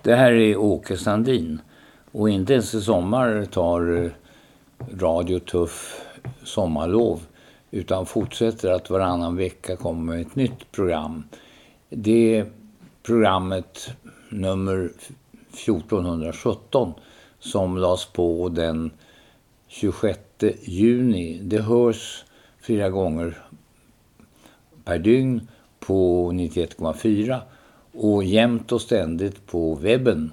Det här är Åke Sandin. Och inte ens i sommar tar Radio Tuff sommarlov, utan fortsätter att varannan vecka komma med ett nytt program. Det är programmet nummer 1417 som lades på den 26 juni. Det hörs flera gånger per dygn på 91,4 och jämt och ständigt på webben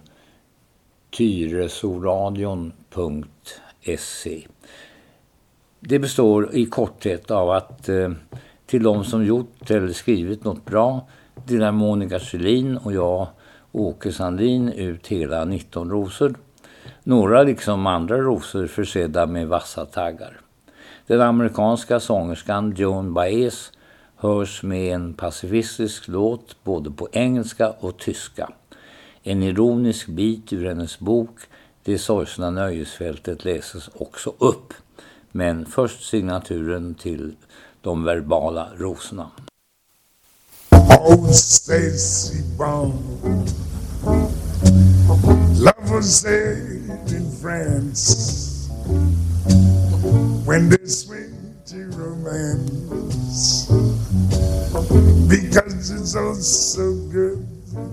tyresoradion.se. Det består i korthet av att till de som gjort eller skrivit något bra delar Monica Kjellin och jag, Åke Sandin, ut hela 19 rosor. Några liksom andra rosor försedda med vassa taggar. Den amerikanska sångerskan Joan Baez hörs med en pacifistisk låt både på engelska och tyska. En ironisk bit ur hennes bok Det sorgsna nöjesfältet läses också upp. Men först signaturen till de verbala rosorna. Oh, Stacy Bond, love was said in France when they swing to romance because it's all so good.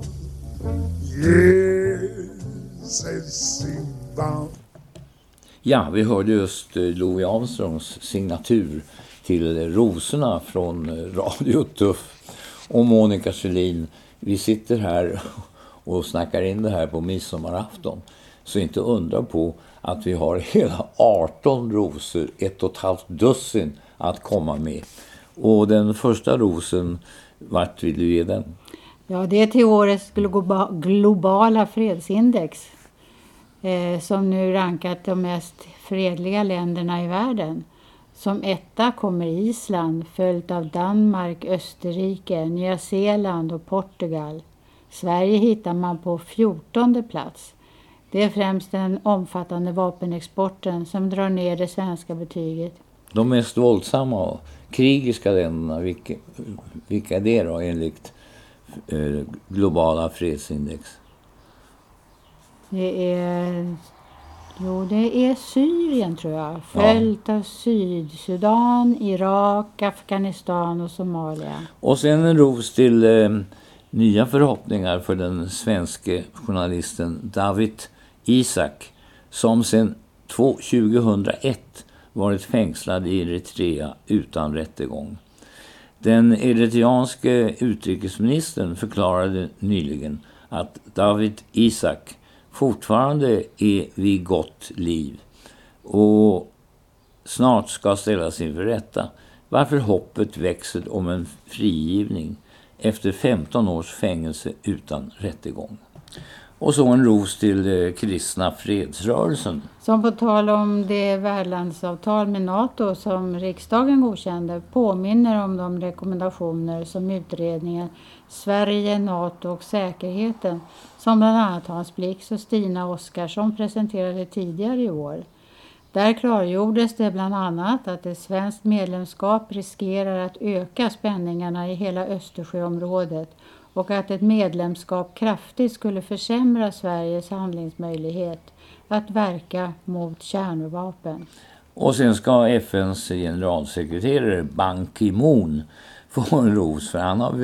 Yes, Stacy Bond. Ja, vi hörde just Louis Armstrongs signatur till rosorna från Radio Tuff och Monica Kjellin. Vi sitter här och snackar in det här på midsommarafton. Så inte undra på att vi har hela 18 rosor, 1,5 dussin att komma med. Och den första rosen, vart vill du ge den? Ja, det är till årets globala fredsindex. Som nu rankat de mest fredliga länderna i världen. Som etta kommer Island, följt av Danmark, Österrike, Nya Zeeland och Portugal. Sverige hittar man på 14:e plats. Det är främst den omfattande vapenexporten som drar ner det svenska betyget. De mest våldsamma och krigiska länderna, vilka är det då enligt globala fredsindex? Det är Syrien tror jag. Följt av Sydsudan, Irak, Afghanistan och Somalia. Och sen en ros till nya förhoppningar för den svenske journalisten David Isak som sedan 2001 varit fängslad i Eritrea utan rättegång. Den eritreanske utrikesministern förklarade nyligen att David Isak fortfarande är vid gott liv och snart ska ställas inför rätta, varför hoppet växer om en frigivning efter 15 års fängelse utan rättegång. Och så en ros till kristna fredsrörelsen. Som på tal om det värdlandsavtal med NATO som riksdagen godkände påminner om de rekommendationer som utredningen Sverige, NATO och säkerheten som bland annat Hans Blix och Stina Oskarsson presenterade tidigare i år. Där klargjordes det bland annat att ett svenskt medlemskap riskerar att öka spänningarna i hela Östersjöområdet och att ett medlemskap kraftigt skulle försämra Sveriges handlingsmöjlighet att verka mot kärnvapen. Och sen ska FNs generalsekreterare Ban Ki-moon få en ros för han har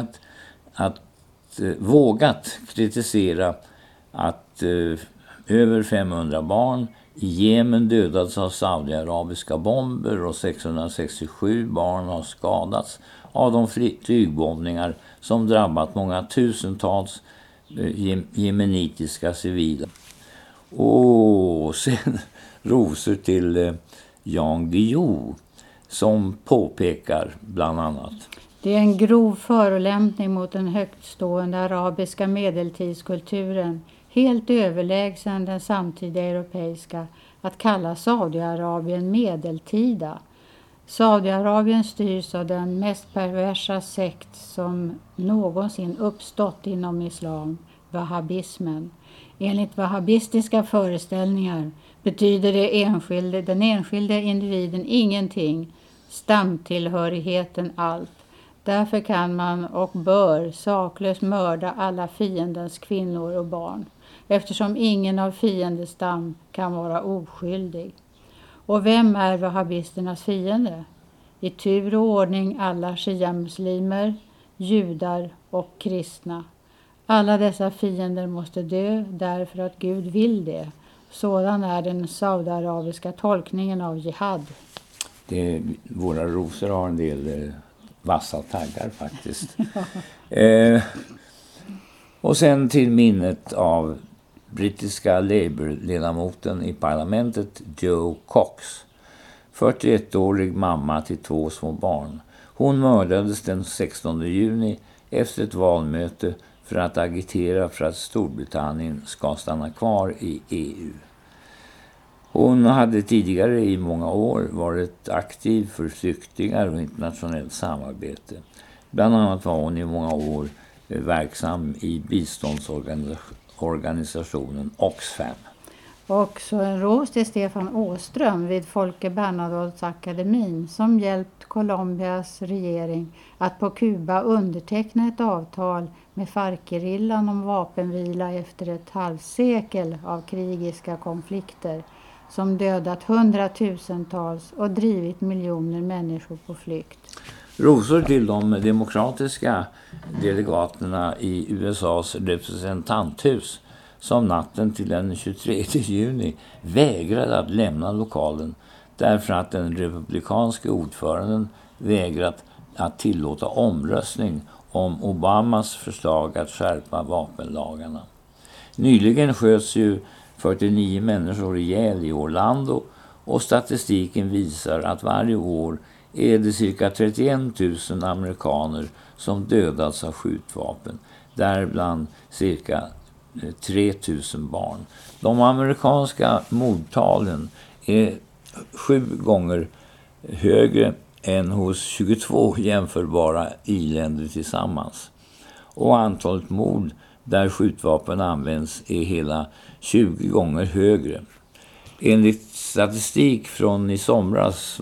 vågat kritisera att över 500 barn i Jemen dödats av saudiarabiska bomber och 667 barn har skadats av de flygbombningar som drabbat många tusentals jemenitiska civila. Och sen rosor till Jan Guillou som påpekar bland annat. Det är en grov förolämpning mot den högtstående arabiska medeltidskulturen, helt överlägsen den samtida europeiska, att kalla Saudiarabien medeltida. Saudiarabien styrs av den mest perversa sekt som någonsin uppstått inom islam, wahhabismen. Enligt wahhabistiska föreställningar betyder den enskilde individen ingenting, stamtillhörigheten allt. Därför kan man och bör saklöst mörda alla fiendens kvinnor och barn, eftersom ingen av fiendens stam kan vara oskyldig. Och vem är wahhabisternas fiende? I tur och ordning alla shia-muslimer, judar och kristna. Alla dessa fiender måste dö därför att Gud vill det. Sådan är den saudiarabiska tolkningen av jihad. Våra rosor har en del vassa taggar faktiskt. Och sen till minnet av brittiska Labour-ledamoten i parlamentet Joe Cox. 41-årig mamma till 2 små barn. Hon mördades den 16 juni efter ett valmöte för att agitera för att Storbritannien ska stanna kvar i EU. Hon hade tidigare i många år varit aktiv för flyktingar och internationellt samarbete. Bland annat var hon i många år verksam i biståndsorganisationen Oxfam. Och så en ros till Stefan Åström vid Folke Bernadotteakademin som hjälpt Colombias regering att på Kuba underteckna ett avtal med FARC-gerillan om vapenvila efter ett halvsekel av krigiska konflikter som dödat hundratusentals och drivit miljoner människor på flykt. Rosor till de demokratiska delegaterna i USAs representanthus som natten till den 23 juni vägrade att lämna lokalen därför att den republikanske ordföranden vägrat att tillåta omröstning om Obamas förslag att skärpa vapenlagarna. Nyligen sköts ju 49 människor ihjäl i Orlando och statistiken visar att varje år är det cirka 31 000 amerikaner som dödats av skjutvapen, däribland cirka 3 000 barn. De amerikanska mordtalen är 7 gånger högre än hos 22 jämförbara i-länder tillsammans. Och antalet mord där skjutvapen används är hela 20 gånger högre. Enligt statistik från i somras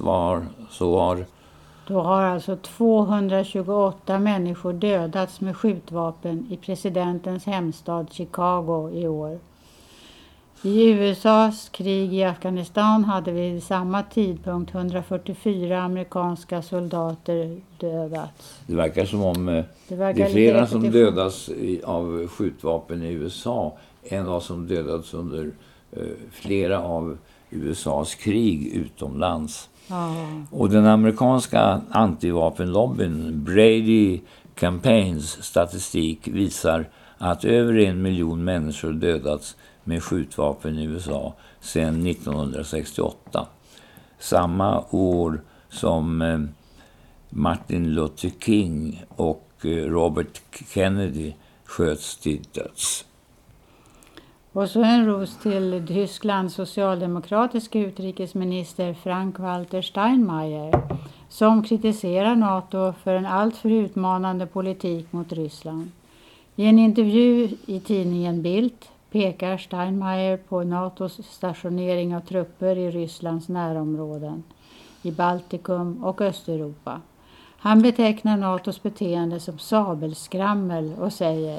Då har alltså 228 människor dödats med skjutvapen i presidentens hemstad Chicago i år. I USAs krig i Afghanistan hade vid samma tidpunkt 144 amerikanska soldater dödats. Det verkar som om det är flera som dödas av skjutvapen i USA än vad som dödats under flera av USAs krig utomlands. Och den amerikanska antivapenlobbyn Brady Campaigns statistik visar att över 1 miljon människor dödats med skjutvapen i USA sedan 1968. Samma år som Martin Luther King och Robert Kennedy sköts till döds. Och så en ros till Tysklands socialdemokratiska utrikesminister Frank-Walter Steinmeier som kritiserar NATO för en alltför utmanande politik mot Ryssland. I en intervju i tidningen Bild pekar Steinmeier på NATOs stationering av trupper i Rysslands närområden, i Baltikum och Östeuropa. Han betecknar NATOs beteende som sabelskrammel och säger: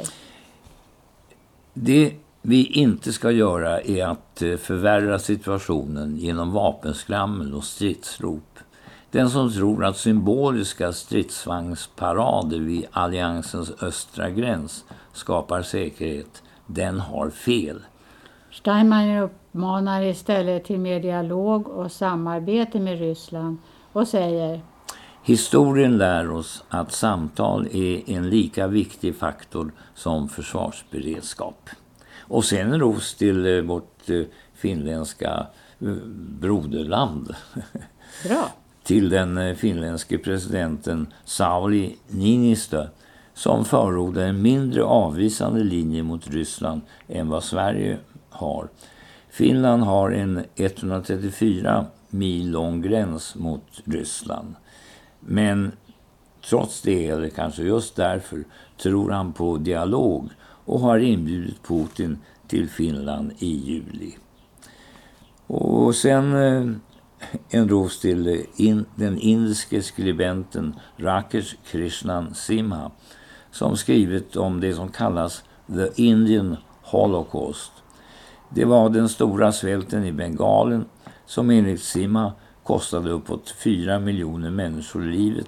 Det vi inte ska göra är att förvärra situationen genom vapenskrammel och stridsrop. Den som tror att symboliska stridsvagnsparader vid alliansens östra gräns skapar säkerhet, den har fel. Steinmeier uppmanar istället till mer dialog och samarbete med Ryssland och säger: Historien lär oss att samtal är en lika viktig faktor som försvarsberedskap. Och sen ros till vårt finländska broderland. Bra. Till den finländske presidenten Sauli Niinistö som förordar en mindre avvisande linje mot Ryssland än vad Sverige har. Finland har en 134 mil lång gräns mot Ryssland. Men trots det, eller kanske just därför, tror han på dialog och har inbjudit Putin till Finland i juli. Och sen en ros till den indiske skribenten Rakesh Krishnan Simha som skrivit om det som kallas The Indian Holocaust. Det var den stora svälten i Bengalen som enligt Simha kostade uppåt 4 miljoner människor livet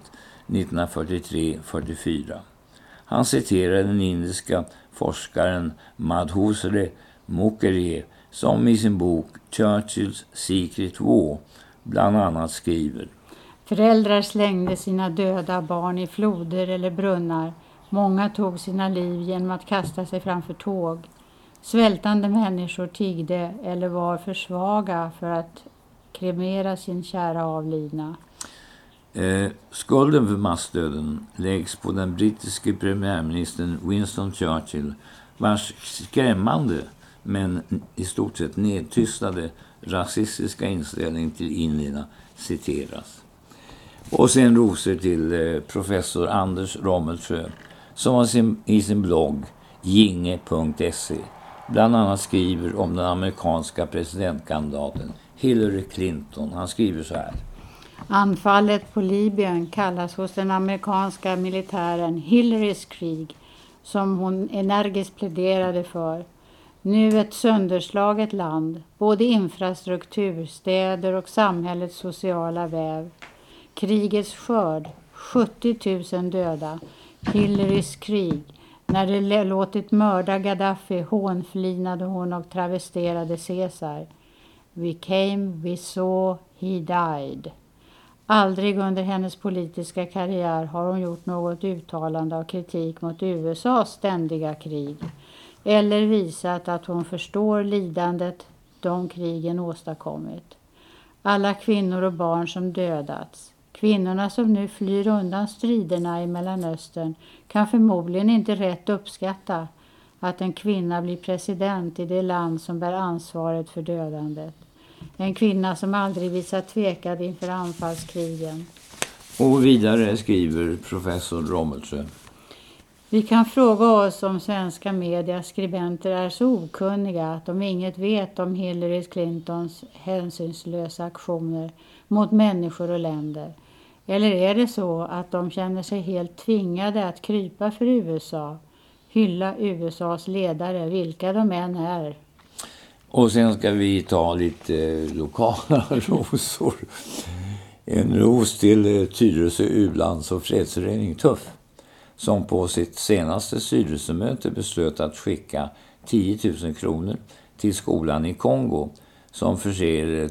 1943-44. Han citerar den indiska forskaren Madhusre Mukherjee som i sin bok Churchills Secret War bland annat skriver: Föräldrar slängde sina döda barn i floder eller brunnar. Många tog sina liv genom att kasta sig framför tåg. Svältande människor tiggde eller var för svaga för att kremera sin kära avlidna. Skulden för massdöden läggs på den brittiske premiärministern Winston Churchill, vars skrämmande men i stort sett nedtystade rasistiska inställning till indierna citeras. Och sen rosor till professor Anders Rommelsjö som i sin blogg ginge.se bland annat skriver om den amerikanska presidentkandidaten Hillary Clinton. Han skriver så här: Anfallet på Libyen kallas hos den amerikanska militären Hillarys krig, som hon energiskt pläderade för. Nu ett sönderslaget land, både infrastruktur, städer och samhällets sociala väv. Krigets skörd, 70 000 döda. Hillarys krig. När det låtit mörda Gaddafi hånflinade hon och travesterade Caesar. We came, we saw, he died. Aldrig under hennes politiska karriär har hon gjort något uttalande av kritik mot USAs ständiga krig eller visat att hon förstår lidandet de krigen åstadkommit. Alla kvinnor och barn som dödats, kvinnorna som nu flyr undan striderna i Mellanöstern kan förmodligen inte rätt uppskatta att en kvinna blir president i det land som bär ansvaret för dödandet. En kvinna som aldrig visat tvekad inför anfallskrigen. Och vidare skriver professor Rommelsjö: Vi kan fråga oss om svenska mediaskribenter är så okunniga att de inget vet om Hillary Clintons hänsynslösa aktioner mot människor och länder. Eller är det så att de känner sig helt tvingade att krypa för USA, hylla USAs ledare, vilka de än är? Och sen ska vi ta lite lokala rosor. En ros till Tyresö U-lands- och fredsförening TUFF som på sitt senaste styrelsemöte beslöt att skicka 10 000 kronor till skolan i Kongo som förser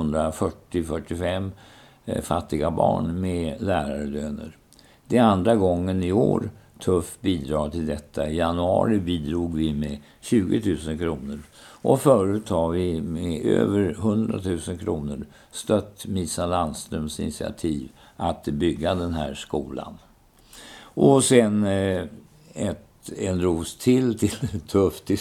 240-45 fattiga barn med lärarlöner. Det är andra gången i år TUFF bidrar till detta. I januari bidrog vi med 20 000 kronor. Och förut har vi med över 100 000 kronor stött Misa Landströms initiativ att bygga den här skolan. Och sen en ros till TUFF till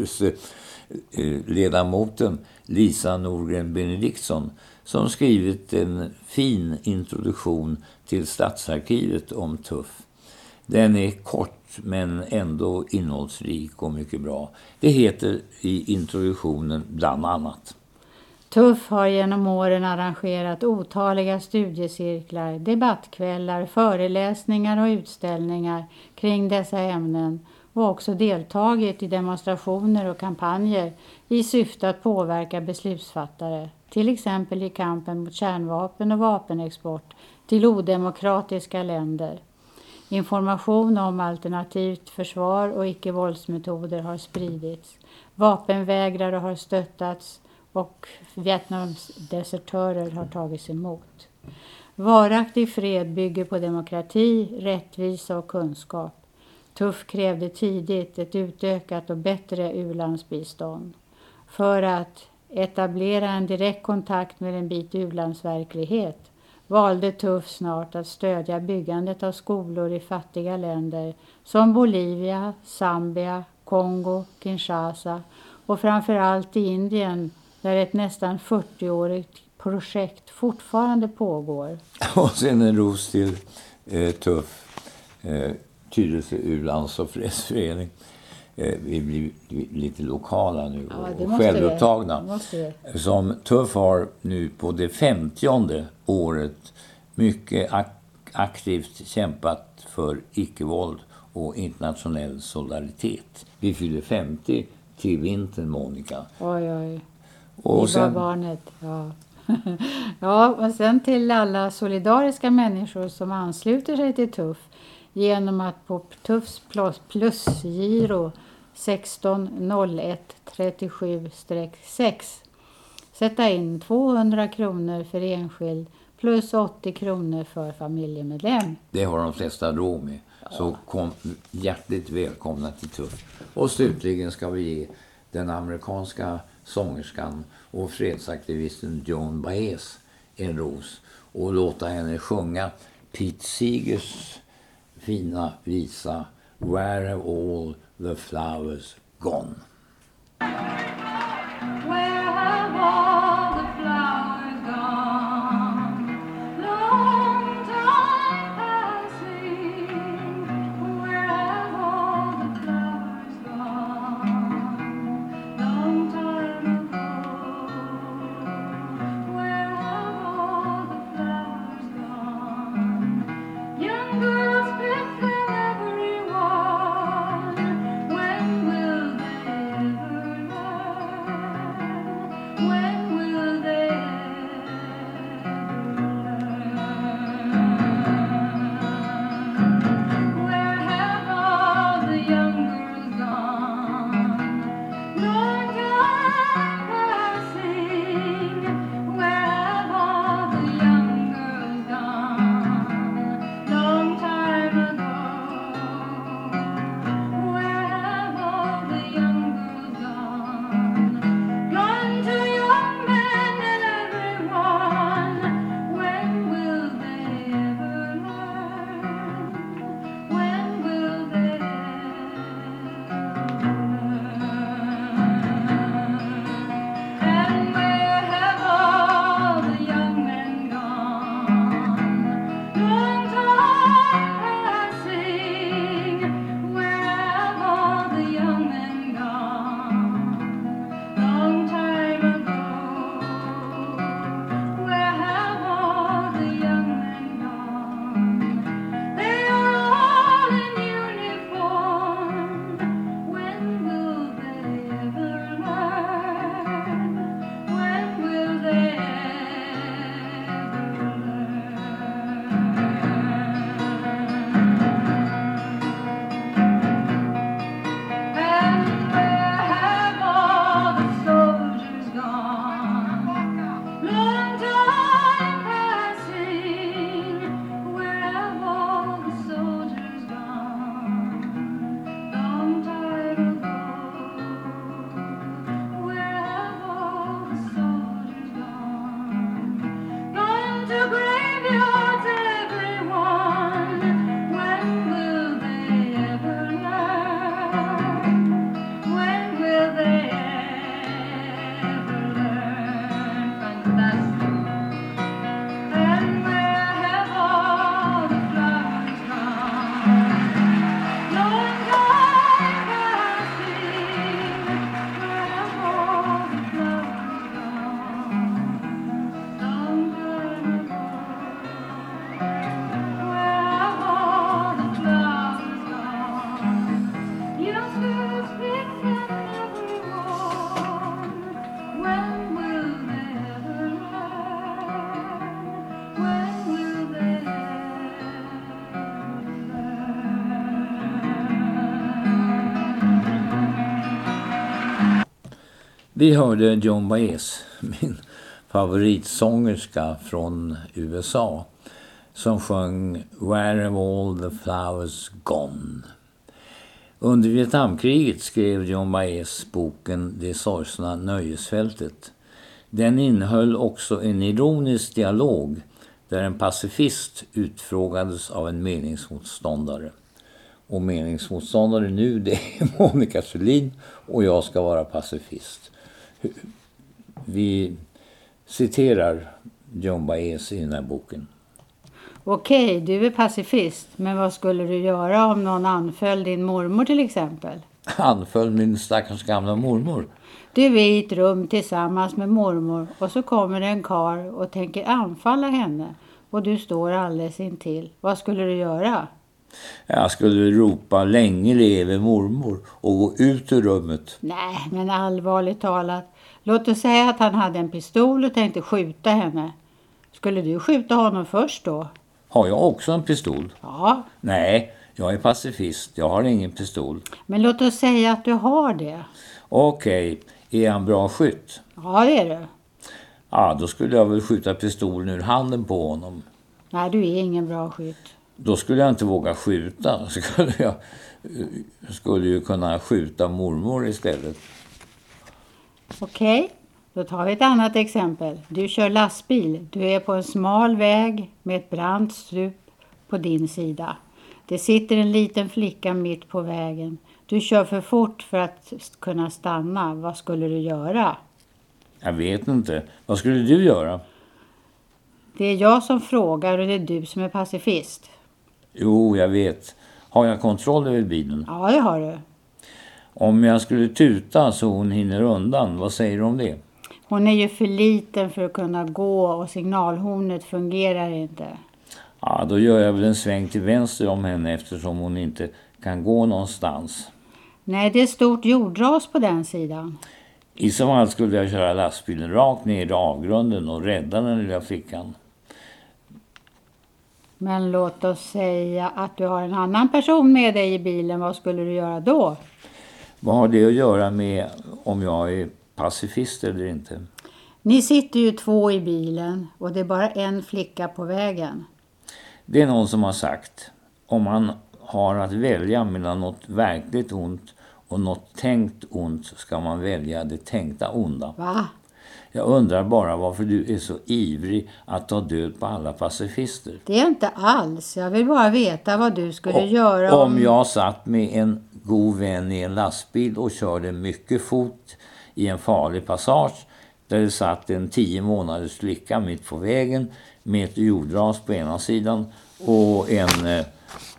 styrelseledamoten Lisa Norgren Benediktsson som skrivit en fin introduktion till Stadsarkivet om TUFF. Den är kort men ändå innehållsrik och mycket bra. Det heter i introduktionen bland annat: TUFF har genom åren arrangerat otaliga studiecirklar, debattkvällar, föreläsningar och utställningar kring dessa ämnen och också deltagit i demonstrationer och kampanjer i syfte att påverka beslutsfattare, till exempel i kampen mot kärnvapen och vapenexport till odemokratiska länder. Information om alternativt försvar och icke-våldsmetoder har spridits. Vapenvägrare har stöttats och Vietnams desertörer har tagits emot. Varaktig fred bygger på demokrati, rättvisa och kunskap. TUFF krävde tidigt ett utökat och bättre u-landsbistånd. För att etablera en direkt kontakt med en bit u-landsverklighet valde TUFF snart att stödja byggandet av skolor i fattiga länder som Bolivia, Zambia, Kongo, Kinshasa och framförallt i Indien där ett nästan 40-årigt projekt fortfarande pågår. Och sen en ros till TUFF, Tyresö U-lands- och fredsförening. vi blir lite lokala nu och måste självupptagna. vi. Som Tuff har nu på det 50:e året mycket aktivt kämpat för icke-våld och internationell solidaritet. Vi fyller 50 till vintern, Monica. Oj. Och sen barnet, ja. Ja, och sen till alla solidariska människor som ansluter sig till Tuff genom att på Tuffs plusgiro 160137-6 sätta in 200 kronor för enskild plus 80 kronor för familjemedlem. Det har de flesta råd med. Så hjärtligt välkomna till Tuff. Och slutligen ska vi ge den amerikanska sångerskan och fredsaktivisten Joan Baez en ros och låta henne sjunga Pete Seegers fina visa Where have all the flowers gone? Where have all the flowers gone? Long time passing. Where have all the flowers gone? Long time ago. Where have all the flowers gone? Young girls pick them everyone. When will they ever learn? When will they ever learn? Where have all the young girls gone? Long time passing. Where have all the young girls gone? Long time ago. Where have all the young girls gone? Gone to young men and everyone. When will they ever learn? When will they ever learn? And where have all the young men gone? Long time passing. Where have all the young men gone? Long time ago. Where have all the young men gone? They are all in uniform. When will they ever learn? When will they ever learn? And where have all the soldiers gone? Long time passing. Where have all the soldiers gone? Long time ago. Where have all the soldiers gone? Gone to graveyards, everyone. When will they ever learn? When will they ever learn? Fantastic. And where have all the flowers gone? Long time passing. Where have all the flowers gone? Long time ago. Where have all the flowers gone? Youngsters pick them everyone. When will they ever learn? When will they ever learn? Vi hörde Joan Baez, min favoritsångerska från USA, som sjöng Where have all the flowers gone? Under Vietnamkriget skrev Joan Baez boken Det sorgsna nöjesfältet. Den innehöll också en ironisk dialog där en pacifist utfrågades av en meningsmotståndare. Och meningsmotståndare nu, det är Monica Selin, och jag ska vara pacifist. Vi citerar Joan Baez i den här boken. Okej, du är pacifist, men vad skulle du göra om någon anföll din mormor till exempel? anföll min stackars gamla mormor. Du är i ett rum tillsammans med mormor och så kommer en karl och tänker anfalla henne. Och du står alldeles intill. Vad skulle du göra? Jag skulle ropa länge leve mormor och gå ut ur rummet. Nej, men allvarligt talat. Låt oss säga att han hade en pistol och tänkte skjuta henne. Skulle du skjuta honom först då? Har jag också en pistol? Ja, Nej, jag är pacifist. Jag har ingen pistol. men låt oss säga att du har det. Okej, är han bra skytt? Ja, det är du. Ja, då skulle jag väl skjuta pistolen ur handen på honom. Nej, du är ingen bra skytt. Då skulle jag inte våga skjuta. Skulle ju kunna skjuta mormor istället. Okej, då tar vi ett annat exempel. Du kör lastbil. Du är på en smal väg med ett brant stup på din sida. Det sitter en liten flicka mitt på vägen. Du kör för fort för att kunna stanna. Vad skulle du göra? Jag vet inte. Vad skulle du göra? Det är jag som frågar och det är du som är pacifist. Jo, jag vet. Har jag kontroll över bilen? Ja, det har du. Om jag skulle tuta så hon hinner undan, vad säger du om det? Hon är ju för liten för att kunna gå och signalhornet fungerar inte. Ja, då gör jag väl en sväng till vänster om henne eftersom hon inte kan gå någonstans. Nej, det är stort jordras på den sidan. I så fall skulle jag köra lastbilen rakt ner i avgrunden och rädda den lilla flickan. Men låt oss säga att du har en annan person med dig i bilen. Vad skulle du göra då? Vad har det att göra med om jag är pacifist eller inte? Ni sitter ju 2 i bilen och det är bara en flicka på vägen. Det är någon som har sagt, om man har att välja mellan något verkligt ont och något tänkt ont ska man välja det tänkta onda. Va? Jag undrar bara varför du är så ivrig att ta död på alla pacifister. Det är inte alls. Jag vill bara veta vad du skulle göra om jag satt med en god vän i en lastbil och körde mycket fort i en farlig passage där det satt en 10 månaders flicka mitt på vägen med ett jordras på ena sidan och ett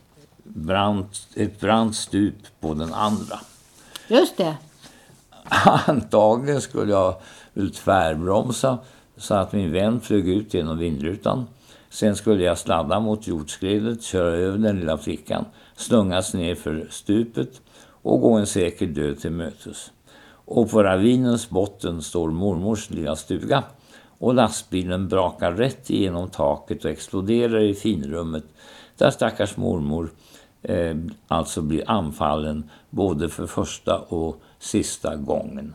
brant stup på den andra. Just det. Antagligen skulle jag väl tvärbromsa så att min vän flög ut genom vindrutan. Sen skulle jag sladda mot jordskredet, köra över den lilla flickan, slungas ner för stupet och gå en säker död till mötes. Och på ravinens botten står mormors lilla stuga och lastbilen brakar rätt igenom taket och exploderar i finrummet där stackars mormor alltså blir anfallen både för första och sista gången.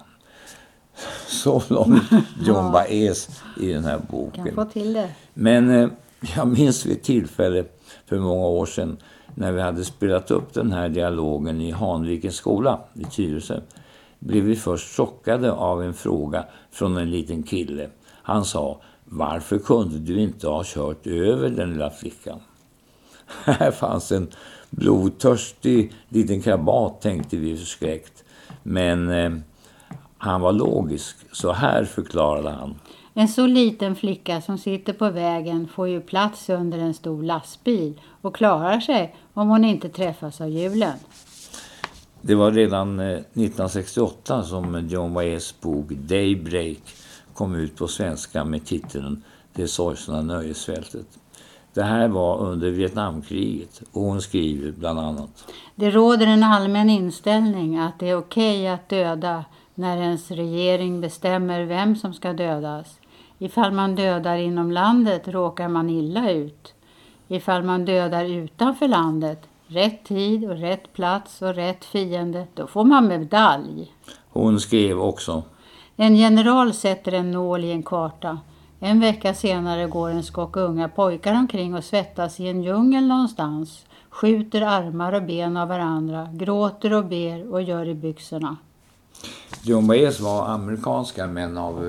Så långt John Baez i den här boken. Kan få till det. Men jag minns vid ett tillfälle för många år sedan när vi hade spelat upp den här dialogen i Hanvikens skola i Tyresö blev vi först chockade av en fråga från en liten kille. Han sa, varför kunde du inte ha kört över den lilla flickan? Här fanns en blodtörstig liten krabat, tänkte vi förskräckt. Men han var logisk, så här förklarade han. En så liten flicka som sitter på vägen får ju plats under en stor lastbil och klarar sig om hon inte träffas av hjulen. Det var redan 1968 som John Baez bok Daybreak kom ut på svenska med titeln Det sorgsna nöjesfältet. Det här var under Vietnamkriget och hon skriver bland annat. Det råder en allmän inställning att det är okej att döda när ens regering bestämmer vem som ska dödas. Ifall man dödar inom landet råkar man illa ut. Ifall man dödar utanför landet, rätt tid och rätt plats och rätt fiende, då får man medalj. Hon skrev också. En general sätter en nål i en karta. En vecka senare går en skock unga pojkar omkring och svettas i en djungel någonstans. Skjuter armar och ben av varandra, gråter och ber och gör i byxorna. John Baez var amerikanska men av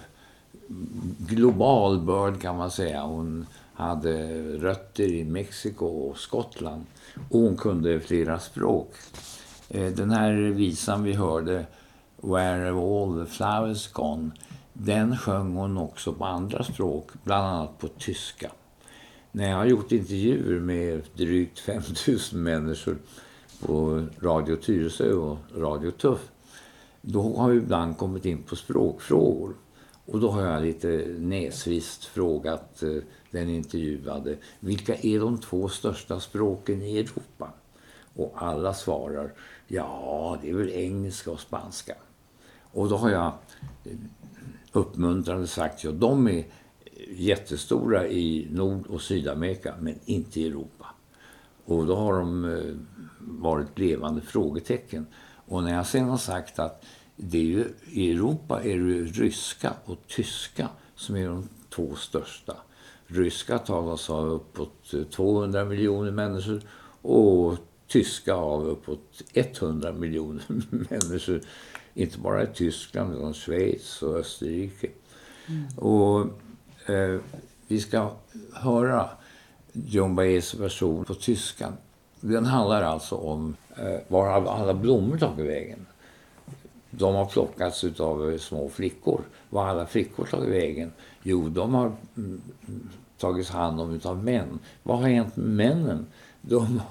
global börd kan man säga. Hon hade rötter i Mexiko och Skottland och hon kunde flera språk. Den här visan vi hörde, Where Have All the Flowers Gone, den sjöng hon också på andra språk, bland annat på tyska. När jag har gjort intervjuer med drygt 5000 människor på Radio Tyresö och Radio Tuff, då har vi ibland kommit in på språkfrågor. Och då har jag lite näsvist frågat den intervjuade, vilka är de 2 största språken i Europa? Och alla svarar, ja, det är väl engelska och spanska. Och då har jag uppmuntrande sagt, ja, de är jättestora i Nord- och Sydamerika, men inte i Europa. Och då har de varit levande frågetecken. Och när jag sen har sagt att det är ju, i Europa är det ryska och tyska som är de 2 största. Ryska talas av uppåt 200 miljoner människor och tyska av uppåt 100 miljoner människor. Inte bara i Tyskland utan Schweiz och Österrike. Och vi ska höra Joan Baez version på tyskan. Den handlar alltså om var alla blommor tagit vägen. De har plockats av små flickor. Var alla flickor tagit vägen? Jo, de har tagits hand om utav män. Vad har hänt med männen? De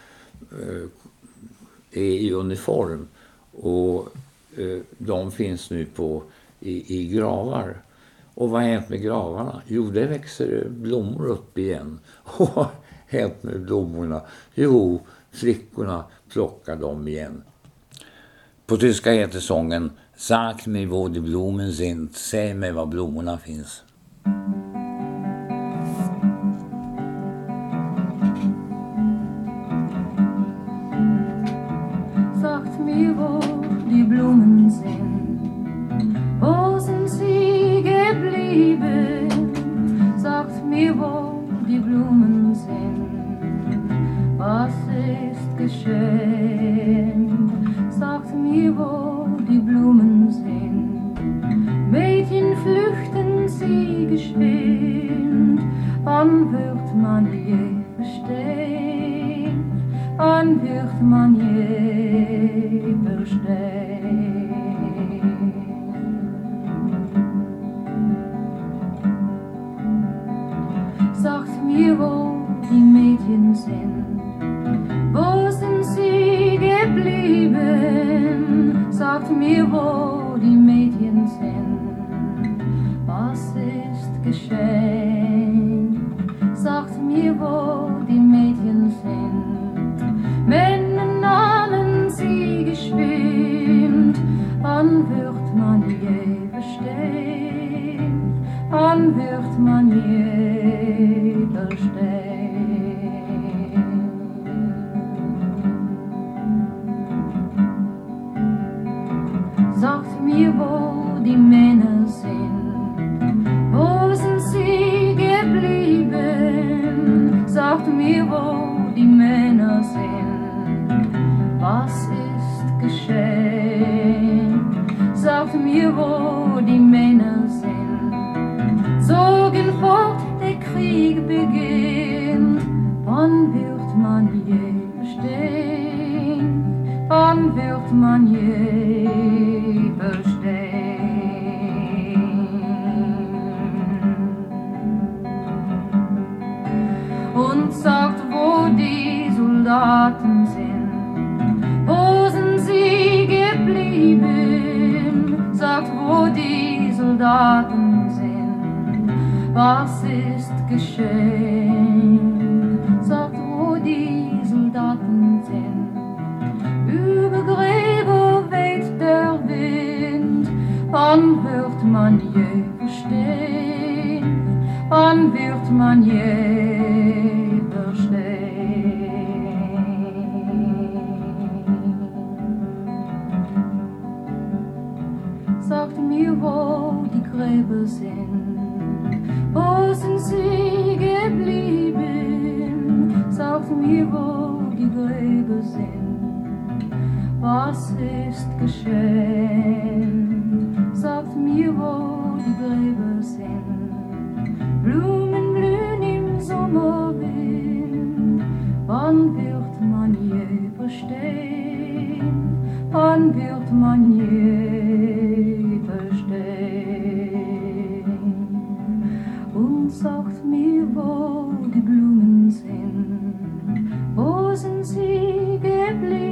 är i uniform och de finns nu i gravar. Och vad har hänt med gravarna? Jo, det växer blommor upp igen. Och vad har hänt med blommorna? Jo, flickorna plockar dem igen. På tyska heter sången Sag mig wo die Blumen sind. Säg mig var blommorna finns. Sagt mir, wo die Blumen sind, wo sind sie geblieben? Sagt mir, wo die Blumen sind, was ist geschehen? Sagt mir, wo die Blumen sind, Mädchen flüchten sie geschwind, wann wird man je verstehen? Wann wird man je verstehen? Sagt mir, wo die Mädchen sind, wo sind sie geblieben? Sagt mir, wo die Mädchen sind, was ist geschehen? Sagt mir, wo die Mädchen sind, Männer nahmen sie geschwind, wann wird man je verstehen? Wann wird man je verstehen? Sagt mir, wo die Männer sind, wo sind sie geblieben? Sagt mir, wo die Männer sind, was ist geschehen? Sagt mir, wo die Männer sind, zogen fort, der Krieg beginnt. Wann wird man je verstehen? Wann wird man je verstehen? Und sagt, wo die Soldaten sind, wo sind sie geblieben? Sagt, wo die Soldaten sind, was ist geschehen? Sagt, wo die Soldaten sind, über Gräber weht der Wind. Wann wird man je verstehen? Wann wird man je verstehen? Sagt mir, wo die Gräber sind, wo sind sie geblieben? Sagt mir, wo die Gräber sind, was ist geschehen? Sagt mir, wo die Gräber sind, Blumen blühen im Sommerwind. Wann wird man je verstehen? Wann wird man je verstehen? Und sagt mir, wo die Blumen sind, wo sind sie geblieben?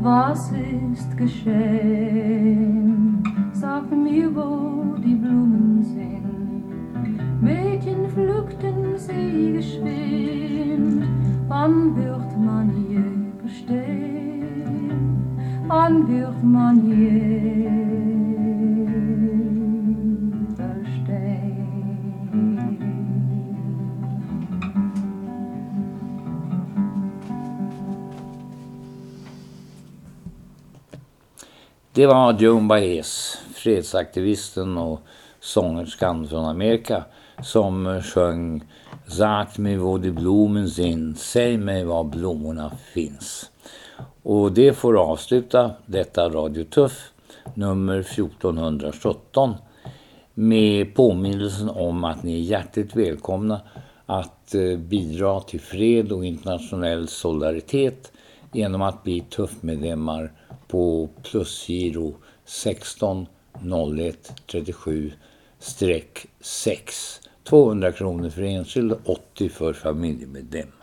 Was ist geschehen? Sag mir, wo die Blumen sind. Mädchen pflückten sie geschwind. Wann wird man je verstehen? Wann wird man je verstehen? Det var Joan Baez, fredsaktivisten och sångerskan från Amerika, som sjöng Sagt mig hvor de blomen sin, säg mig var blommorna finns. Och det får avsluta detta Radio Tuff nummer 1417 med påminnelsen om att ni är hjärtligt välkomna att bidra till fred och internationell solidaritet genom att bli tuffmedlemmar på plusgiro 16 01 37-6. 200 kronor för enskild, 80 för familjemedlem.